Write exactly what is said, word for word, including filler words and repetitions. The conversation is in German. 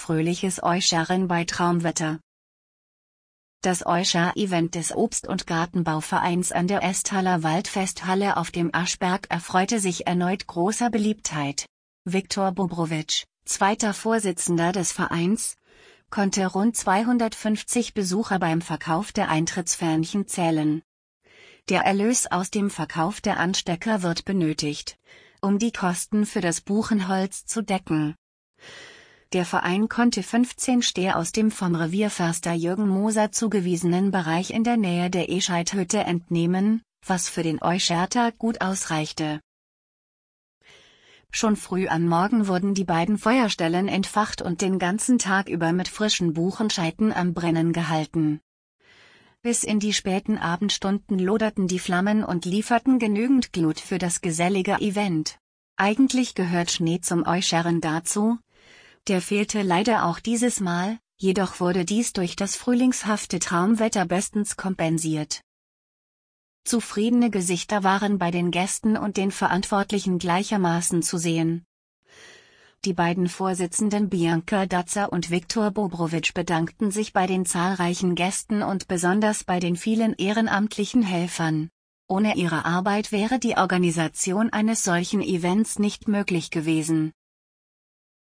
fröhliches Euscheren bei Traumwetter. Das Euscher-Event des Obst- und Gartenbauvereins an der Esthaler Waldfesthalle auf dem Aschberg erfreute sich erneut großer Beliebtheit. Viktor Bobrowitsch, zweiter Vorsitzender des Vereins, konnte rund zweihundertfünfzig Besucher beim Verkauf der Eintrittsfähnchen zählen. Der Erlös aus dem Verkauf der Anstecker wird benötigt, um die Kosten für das Buchenholz zu decken. Der Verein konnte fünfzehn Steher aus dem vom Revierförster Jürgen Moser zugewiesenen Bereich in der Nähe der Escheidhütte entnehmen, was für den Euschertag gut ausreichte. Schon früh am Morgen wurden die beiden Feuerstellen entfacht und den ganzen Tag über mit frischen Buchenscheiten am Brennen gehalten. Bis in die späten Abendstunden loderten die Flammen und lieferten genügend Glut für das gesellige Event. Eigentlich gehört Schnee zum Euscheren dazu. Der fehlte leider auch dieses Mal, jedoch wurde dies durch das frühlingshafte Traumwetter bestens kompensiert. Zufriedene Gesichter waren bei den Gästen und den Verantwortlichen gleichermaßen zu sehen. Die beiden Vorsitzenden Bianca Datzer und Viktor Bobrowitsch bedankten sich bei den zahlreichen Gästen und besonders bei den vielen ehrenamtlichen Helfern. Ohne ihre Arbeit wäre die Organisation eines solchen Events nicht möglich gewesen.